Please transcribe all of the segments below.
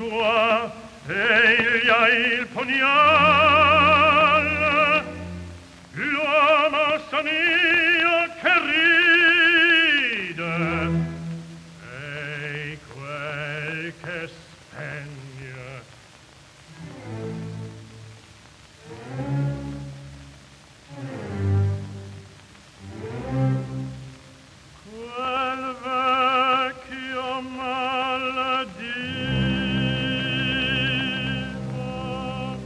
sua, egli ha il pugnale, l'uomo son io che ride, e quel che spegne. Quel vecchio maledivo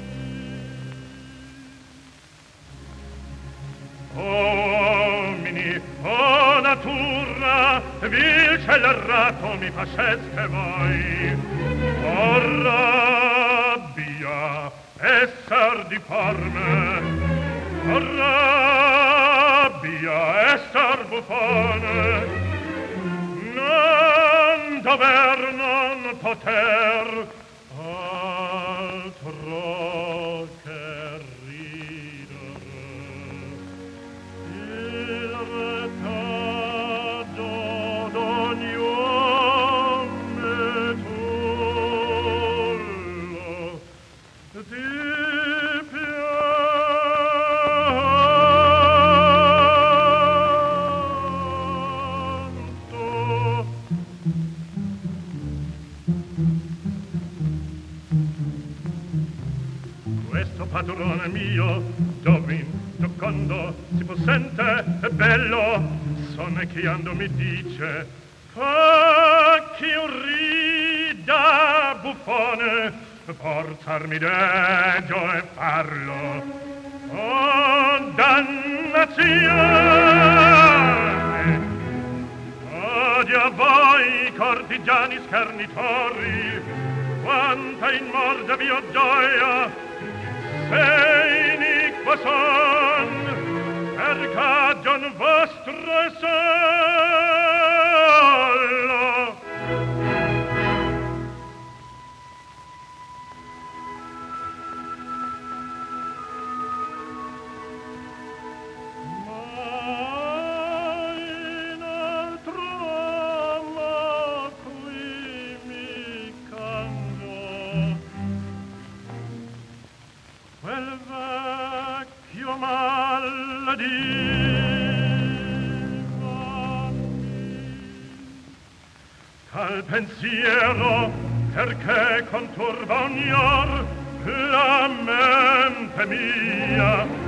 uomini, o natura, vil scelerato mi faceste voi, o rabbia, esser di parme, o rabbia, esser buffone, non dover, non poter, altro che ridere. Il retaggio d'ogni uomo è tullo di pianto. Questo padrone mio, giovin, giocondo, si possente e bello, sonnecchiando mi dice: facci un rida buffone, forzarmi deggio e farlo. Oh, dannazione! Odio a voi, cortigiani schernitori, quanta in morte vi ho gioia, se iniqua son, per cagion vostro e solo. Ma in altro uomo qui mi cangiò, quel vecchio maledivo tal pensiero perché conturba ognor la mente mia